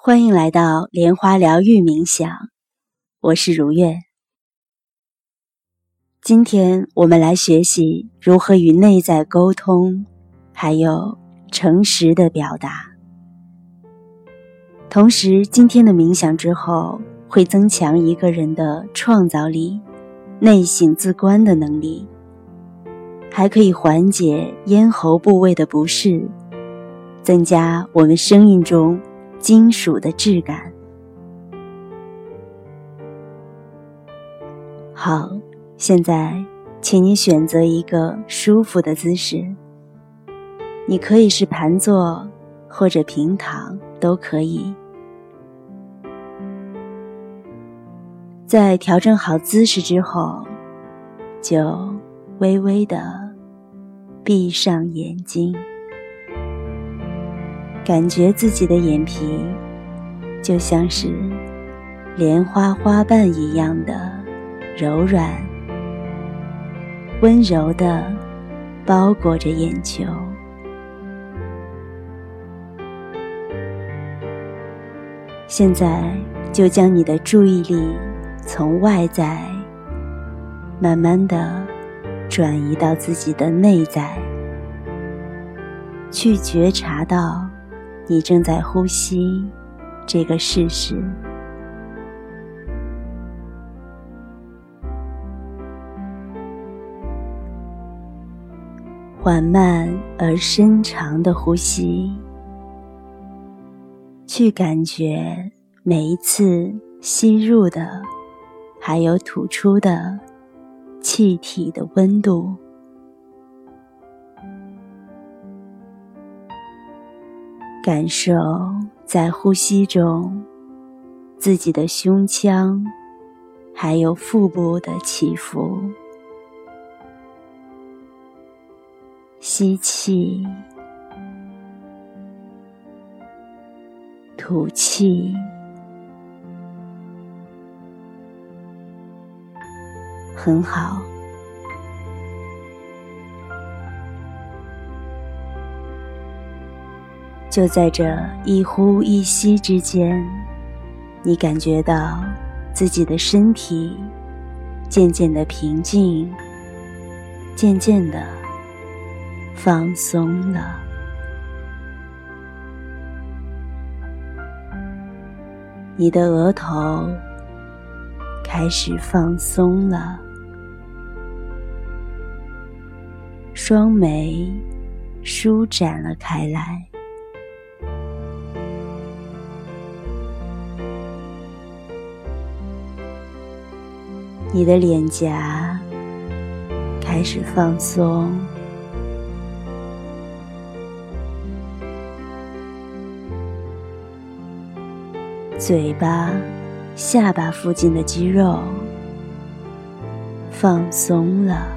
欢迎来到莲花疗愈冥想，我是如月。今天我们来学习如何与内在沟通，还有诚实的表达。同时，今天的冥想之后，会增强一个人的创造力、内省自观的能力，还可以缓解咽喉部位的不适，增加我们声音中金属的质感。好，现在请你选择一个舒服的姿势，你可以是盘坐或者平躺都可以。在调整好姿势之后，就微微地闭上眼睛，感觉自己的眼皮就像是莲花花瓣一样的柔软，温柔地包裹着眼球。现在就将你的注意力从外在慢慢地转移到自己的内在，去觉察到你正在呼吸这个事实。缓慢而深长的呼吸，去感觉每一次吸入的还有吐出的气体的温度。感受在呼吸中自己的胸腔还有腹部的起伏。吸气，吐气，很好。就在这一呼一吸之间，你感觉到自己的身体渐渐的平静，渐渐的放松了。你的额头开始放松了，双眉舒展了开来，你的脸颊开始放松，嘴巴、下巴附近的肌肉放松了，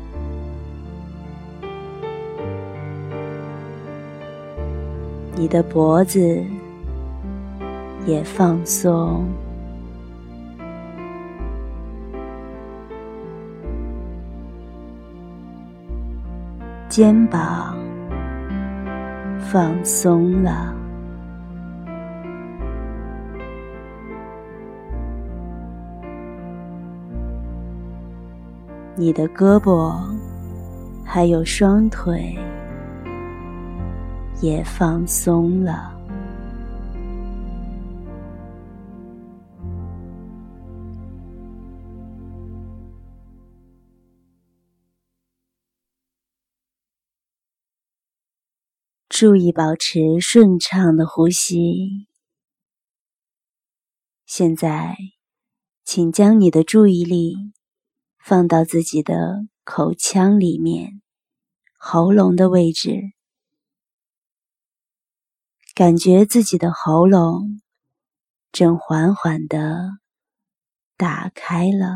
你的脖子也放松，肩膀放松了，你的胳膊还有双腿也放松了。注意保持顺畅的呼吸。现在，请将你的注意力放到自己的口腔里面，喉咙的位置，感觉自己的喉咙正缓缓地打开了。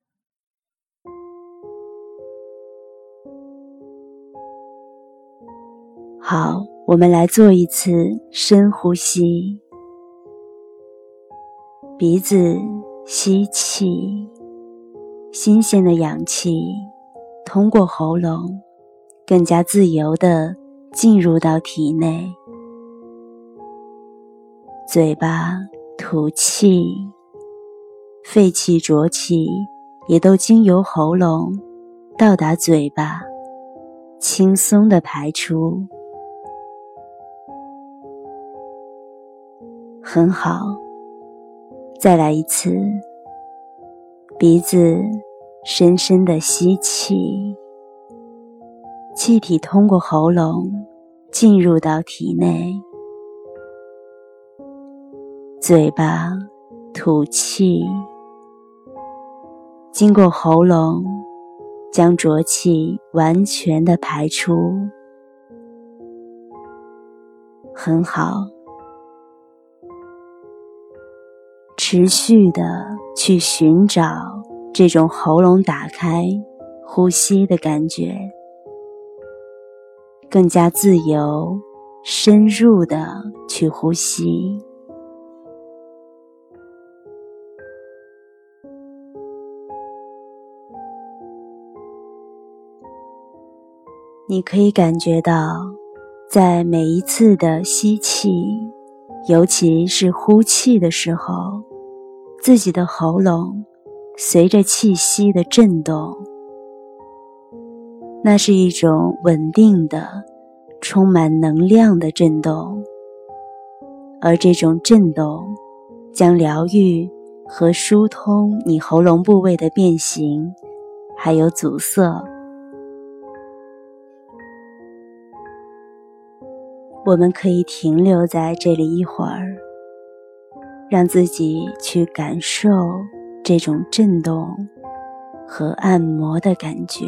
好，我们来做一次深呼吸。鼻子吸气，新鲜的氧气通过喉咙更加自由地进入到体内。 嘴巴吐气，废气浊气也都经由喉咙到达嘴巴，轻松地排出。很好，再来一次。鼻子深深地吸气，气体通过喉咙进入到体内。嘴巴吐气，经过喉咙将浊气完全地排出。很好，持续地去寻找这种喉咙打开呼吸的感觉，更加自由深入地去呼吸。你可以感觉到在每一次的吸气，尤其是呼气的时候，自己的喉咙随着气息的震动，那是一种稳定的、充满能量的震动，而这种震动将疗愈和疏通你喉咙部位的变形，还有阻塞。我们可以停留在这里一会儿，让自己去感受这种震动和按摩的感觉。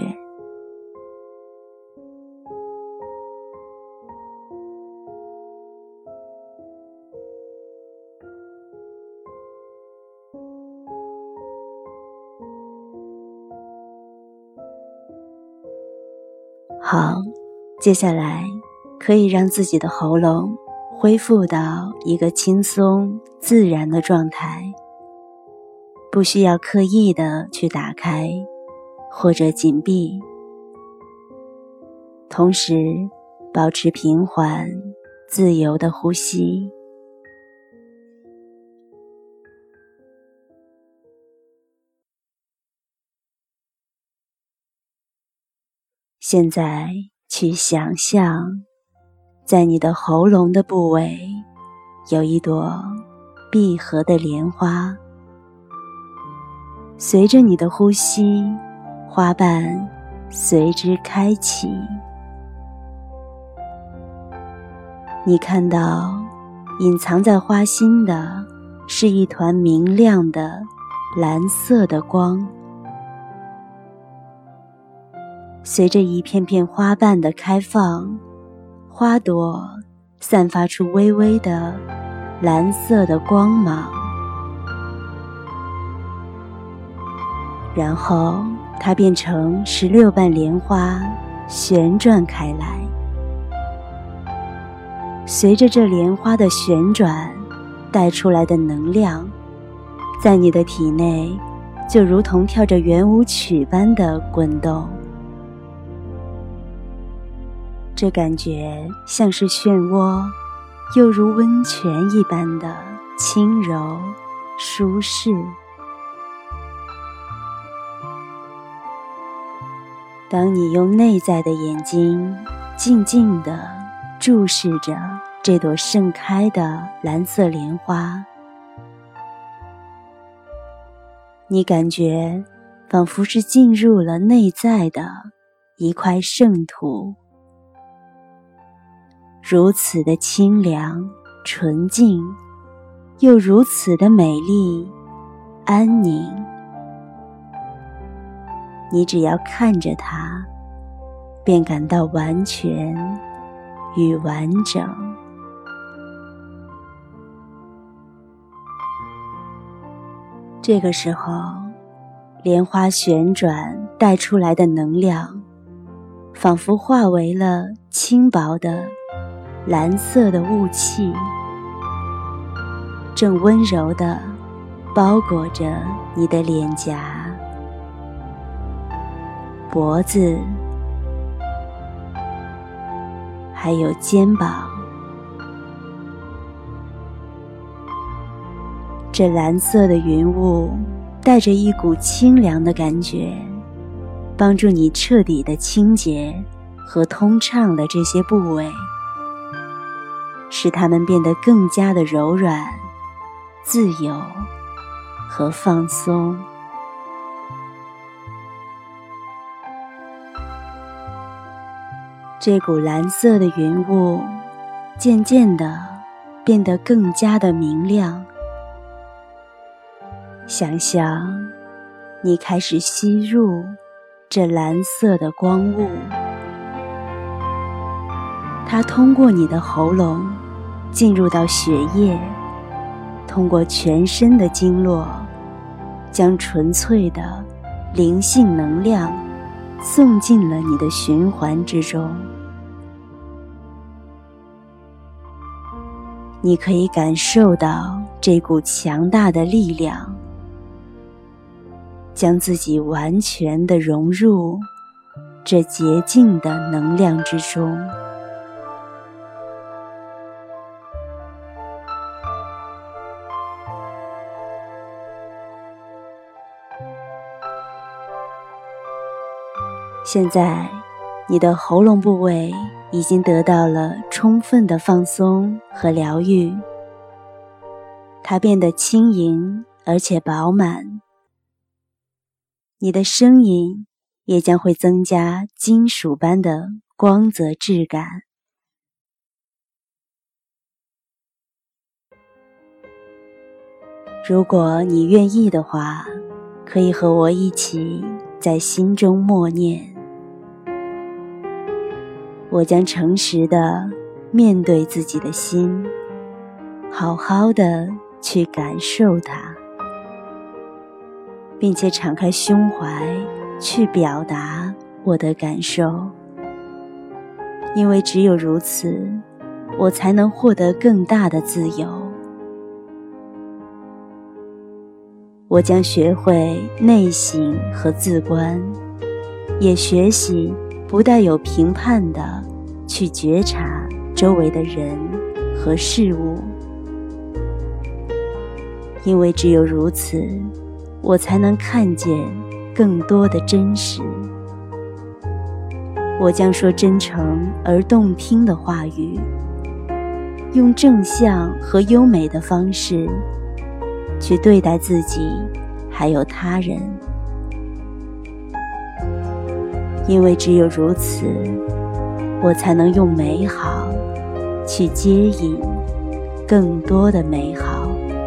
好，接下来可以让自己的喉咙恢复到一个轻松自然的状态，不需要刻意的去打开或者紧闭，同时保持平缓自由的呼吸。现在去想象，在你的喉咙的部位有一朵闭合的莲花，随着你的呼吸，花瓣随之开启。你看到隐藏在花心的是一团明亮的蓝色的光，随着一片片花瓣的开放，花朵散发出微微的蓝色的光芒，然后它变成16瓣莲花旋转开来。随着这莲花的旋转带出来的能量，在你的体内就如同跳着圆舞曲般的滚动。这感觉像是漩涡，又如温泉一般的轻柔舒适。当你用内在的眼睛静静地注视着这朵盛开的蓝色莲花，你感觉仿佛是进入了内在的一块圣土，如此的清凉纯净，又如此的美丽安宁。你只要看着它，便感到完全与完整。这个时候，莲花旋转带出来的能量，仿佛化为了轻薄的蓝色的雾气，正温柔地包裹着你的脸颊、脖子，还有肩膀。 这蓝色的云雾带着一股清凉的感觉，帮助你彻底的清洁和通畅了这些部位，使它们变得更加的柔软、自由和放松。这股蓝色的云雾渐渐地变得更加的明亮。想象你开始吸入这蓝色的光雾，它通过你的喉咙进入到血液，通过全身的经络，将纯粹的灵性能量送进了你的循环之中。你可以感受到这股强大的力量，将自己完全地融入这洁净的能量之中。现在，你的喉咙部位已经得到了充分的放松和疗愈，它变得轻盈而且饱满。你的声音也将会增加金属般的光泽质感。如果你愿意的话，可以和我一起在心中默念：我将诚实地面对自己的心，好好地去感受它，并且敞开胸怀去表达我的感受，因为只有如此，我才能获得更大的自由。我将学会内省和自观，也学习不带有评判的去觉察周围的人和事物，因为只有如此，我才能看见更多的真实。我将说真诚而动听的话语，用正向和优美的方式去对待自己还有他人，因为只有如此，我才能用美好去接引更多的美好。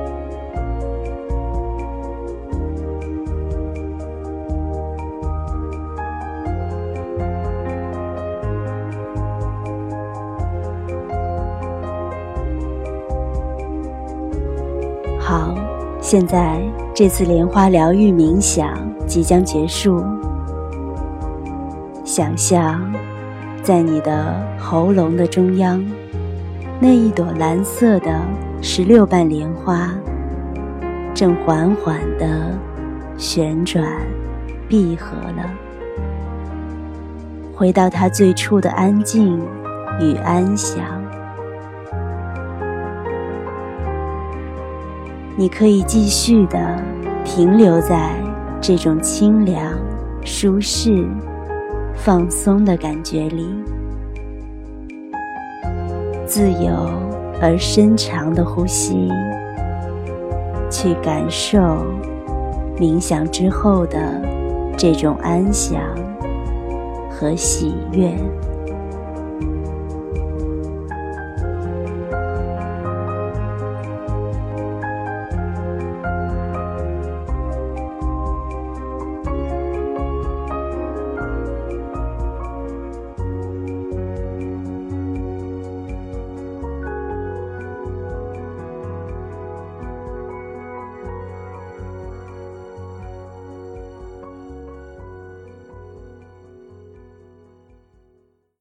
好，现在这次莲花疗愈冥想即将结束。想象在你的喉咙的中央，那一朵蓝色的16瓣莲花正缓缓地旋转闭合了，回到它最初的安静与安详。你可以继续地停留在这种清凉、舒适、放松的感觉里，自由而深长的呼吸，去感受冥想之后的这种安详和喜悦。